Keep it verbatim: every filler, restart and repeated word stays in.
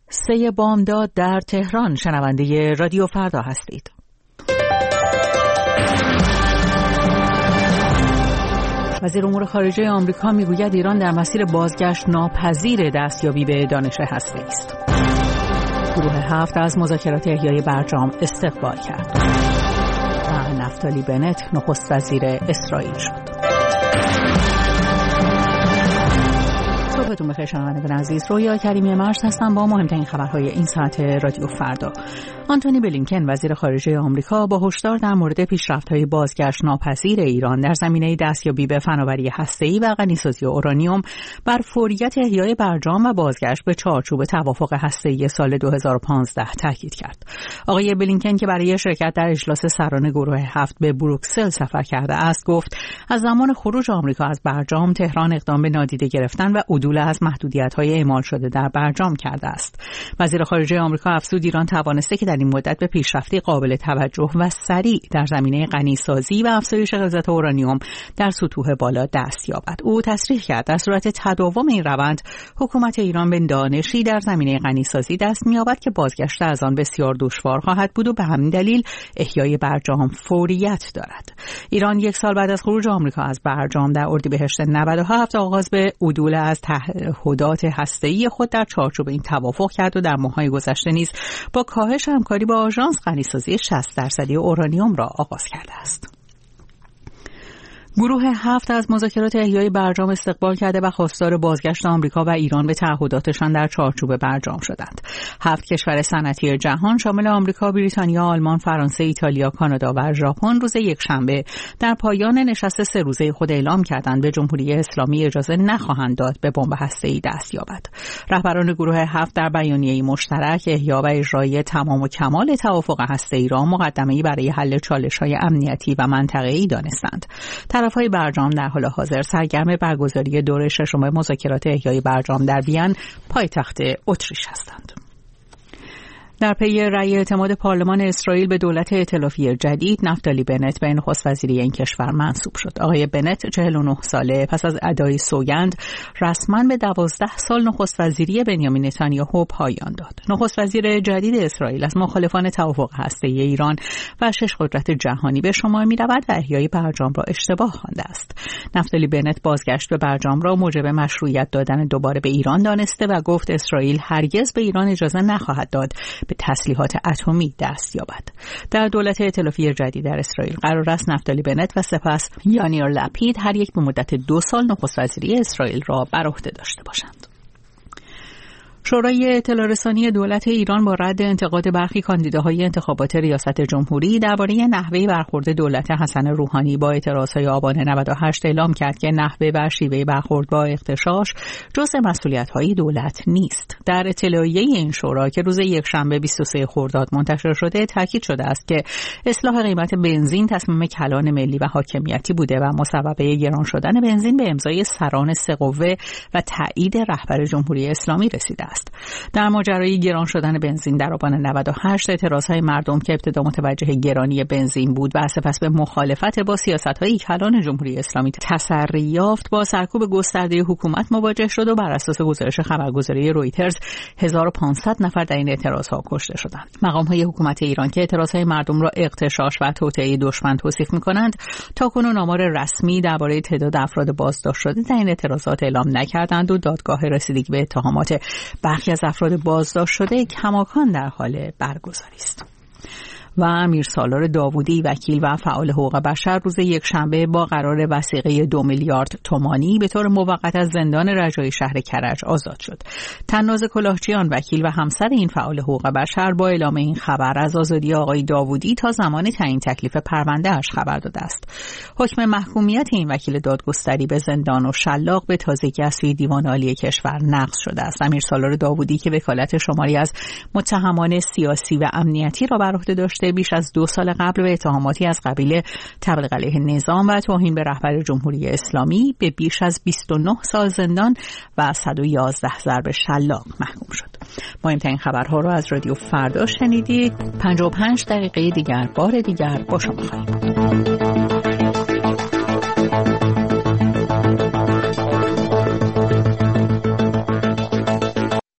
سه بامداد در تهران. شنونده رادیو فردا هستید. وزیر امور خارجه آمریکا میگوید ایران در مسیر بازگشت ناپذیر دستیابی به دانش هسته‌ای است. گروه هفت از مذاکرات احیای برجام استقبال کرد. و نفتالی بنت نخست وزیر اسرائیل شد. صبحتون بخیر شنوندگان عزیز. رویا کریمی مرز هستم با مهمترین خبرهای این ساعت رادیو فردا. آنتونی بلینکن وزیر خارجه آمریکا با هشدار در مورد پیشرفت‌های بازگشت ناپذیر ایران در زمینه دستیابی به فناوری هسته‌ای و غنیسازی اورانیوم بر فوریت احیای برجام و بازگشت به چارچوب توافق هسته‌ای سال دو هزار و پانزده تاکید کرد. آقای بلینکن که برای شرکت در اجلاس سران گروه هفت به بروکسل سفر کرده است، گفت از زمان خروج آمریکا از برجام تهران اقدام به نادیده گرفتن و عدول از محدودیت‌های اعمال شده در برجام کرده است. وزیر خارجه آمریکا افزود ایران توانسته که در این مدت به پیشرفتی قابل توجه و سریع در زمینه غنیسازی و افزایش غلظت اورانیوم در سطوح بالا دست یابد. او تصریح کرد در صورت تداوم این روند حکومت ایران به دانشی در زمینه غنیسازی دست می‌یابد که بازگشت از آن بسیار دشوار خواهد بود و به همین دلیل احیای برجام فوریت دارد. ایران یک سال بعد از خروج آمریکا از برجام در اردیبهشت نود و هفت آغاز به عدول از تعهدات هسته‌ای خود در چارچوب این توافق کرد و در ماه‌های گذشته نیز با کاهش همکاری با آژانس غنیسازی شصت درصدی اورانیوم را آغاز کرده است. گروه هفت از مذاکرات احیای برجام استقبال کرده و خواستار بازگشت آمریکا و ایران به تعهداتشان در چارچوب برجام شدند. هفت کشور صنعتی جهان شامل آمریکا، بریتانیا، آلمان، فرانسه، ایتالیا، کانادا و ژاپن روز یکشنبه در پایان نشست سه روزه خود اعلام کردند به جمهوری اسلامی اجازه نخواهند داد به بمب هسته‌ای دست یابد. رهبران گروه هفت در بیانیه‌ای مشترک احیا و اجرای تمام و کمال توافق هسته‌ای را مقدمه‌ای برای حل چالش‌های امنیتی و منطقه‌ای دانستند. طرف‌های برجام در حال حاضر سرگرم برگزاری دوره ششم مذاکرات احیای برجام در وین پایتخت اتریش هستند. در پی رأی اعتماد پارلمان اسرائیل به دولت ائتلافی جدید، نفتالی بنت به نخست وزیری این کشور منصوب شد. آقای بنت چهل و نه ساله پس از ادای سوگند رسما به دوازده سال نخست وزیری بنیامین نتانیاهو پایان داد. نخست وزیر جدید اسرائیل از مخالفان توافق هسته‌ای ایران و شش قدرت جهانی به شمار می‌رود و احیای برجام را اشتباه خوانده است. نفتالی بنت بازگشت به برجام را موجب مشروعیت دادن دوباره به ایران دانسته و گفت اسرائیل هرگز به ایران اجازه نخواهد داد به تسلیحات اتمی دست یابد. در دولت ائتلافی جدید در اسرائیل قرار است نفتالی بنت و سپس یانیر لپید هر یک به مدت دو سال نخست وزیری اسرائیل را بر عهده داشته باشند. شورای اطلاع رسانی دولت ایران با رد انتقاد برخی کاندیداهای انتخابات ریاست جمهوری درباره نحوه برخورد دولت حسن روحانی با اعتراضهای آبان نود و هشت اعلام کرد که نحوه و شیوه برخورد با اغتشاش جزء مسئولیت‌های دولت نیست. در اطلاعیه این شورا که روز یکشنبه بیست و سوم خرداد منتشر شده تاکید شده است که اصلاح قیمت بنزین تصمیم کلان ملی و حاکمیتی بوده و مسبب گران شدن بنزین به امضای سران سه قوه و تایید رهبر جمهوری اسلامی رسیده است. در ماجرای گران شدن بنزین در آبان نود و هشت اعتراضهای مردم که ابتدا متوجه گرانی بنزین بود و سپس به مخالفت با سیاست‌های کلان جمهوری اسلامی تسری یافت با سرکوب گسترده حکومت مواجه شد و بر اساس گزارش خبرگزاری رویترز هزار و پانصد نفر در این اعتراضها کشته شدند. مقام‌های حکومت ایران که اعتراضهای مردم را اغتشاش و توطئه دشمن توصیف می‌کنند تاکنون آمار رسمی درباره تعداد افراد بازداشت شده در این اعتراضات اعلام نکردند و دادگاه رسیدگی به اتهامات برخی از افراد بازداشت شده کماکان در حال برگزاری است. و امیر سالار داوودی وکیل و فعال حقوق بشر روز یکشنبه با قرار وثیقه دو میلیارد تومانی به طور موقت از زندان رجایی شهر کرج آزاد شد. تناز کلاهچیان وکیل و همسر این فعال حقوق بشر با اعلام این خبر از آزادی آقای داوودی تا زمان تعیین تکلیف پرونده‌اش خبر داده است. حکم محکومیت این وکیل دادگستری به زندان و شلاق به تازگی از سوی دیوان عالی کشور نقض شده است. امیر سالار داوودی که وکالت شماری از متهمان سیاسی و امنیتی را بر عهده داشته بیش از دو سال قبل به اتهاماتی از قبیل تبلیغ علیه نظام و توهین به رهبر جمهوری اسلامی به بیش از بیست و نه سال زندان و صد و یازده ضرب شلاق محکوم شد. مهمترین خبرها را از رادیو فردا شنیدید. پنجاه و پنج دقیقه دیگر بار دیگر با شما خواهیم بود.